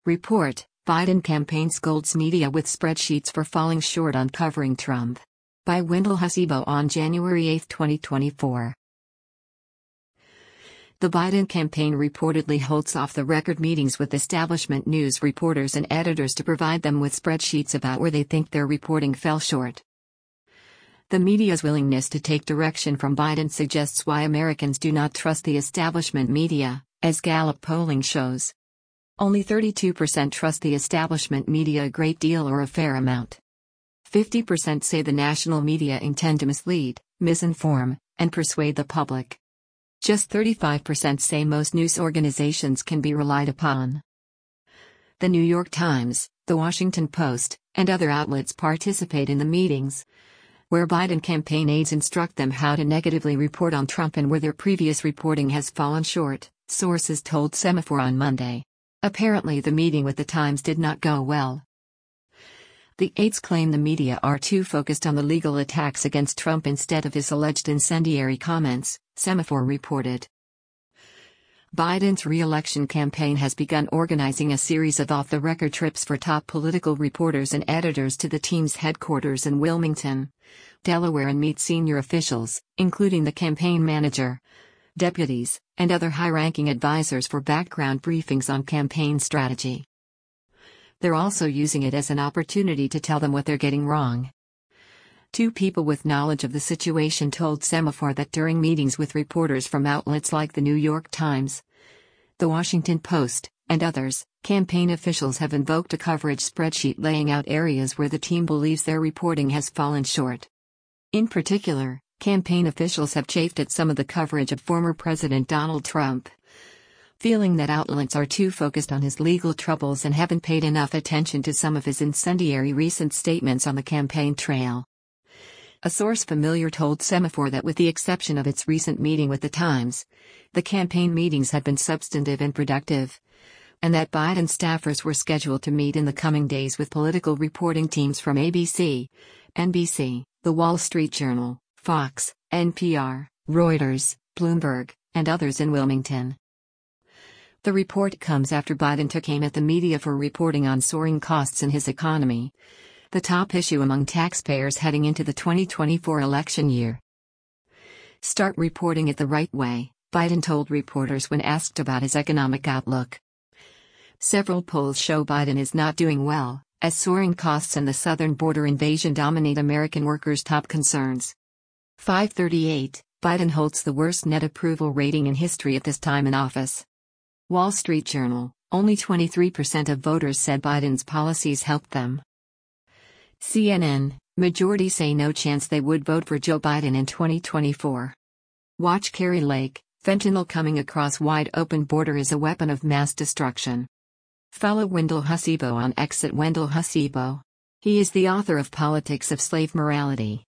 Report: Biden campaign scolds media with spreadsheets for falling short on covering Trump. By Wendell Hussebo on January 8, 2024. The Biden campaign reportedly holds off-the-record meetings with establishment news reporters and editors to provide them with spreadsheets about where they think their reporting fell short. The media's willingness to take direction from Biden suggests why Americans do not trust the establishment media, as Gallup polling shows. Only 32% trust the establishment media a great deal or a fair amount. 50% say the national media intend to mislead, misinform, and persuade the public. Just 35% say most news organizations can be relied upon. The New York Times, The Washington Post, and other outlets participate in the meetings, where Biden campaign aides instruct them how to negatively report on Trump and where their previous reporting has fallen short, sources told Semafor on Monday. Apparently the meeting with the Times did not go well. The aides claim the media are too focused on the legal attacks against Trump instead of his alleged incendiary comments, Semafor reported. Biden's re-election campaign has begun organizing a series of off-the-record trips for top political reporters and editors to the team's headquarters in Wilmington, Delaware, and meet senior officials, including the campaign manager, deputies, and other high-ranking advisors for background briefings on campaign strategy. They're also using it as an opportunity to tell them what they're getting wrong. Two people with knowledge of the situation told Semafor that during meetings with reporters from outlets like the New York Times, The Washington Post, and others, campaign officials have invoked a coverage spreadsheet laying out areas where the team believes their reporting has fallen short. In particular, campaign officials have chafed at some of the coverage of former President Donald Trump, feeling that outlets are too focused on his legal troubles and haven't paid enough attention to some of his incendiary recent statements on the campaign trail. A source familiar told Semafor that with the exception of its recent meeting with the Times, the campaign meetings had been substantive and productive, and that Biden staffers were scheduled to meet in the coming days with political reporting teams from ABC, NBC, The Wall Street Journal, Fox, NPR, Reuters, Bloomberg, and others in Wilmington. The report comes after Biden took aim at the media for reporting on soaring costs in his economy, the top issue among taxpayers heading into the 2024 election year. Start reporting it the right way, Biden told reporters when asked about his economic outlook. Several polls show Biden is not doing well, as soaring costs and the southern border invasion dominate American workers' top concerns. 538, Biden holds the worst net approval rating in history at this time in office. Wall Street Journal, only 23% of voters said Biden's policies helped them. CNN, majority say no chance they would vote for Joe Biden in 2024. Watch Kari Lake, fentanyl coming across wide-open border is a weapon of mass destruction. Follow Wendell Hussebo on X at Wendell Hussebo. He is the author of Politics of Slave Morality.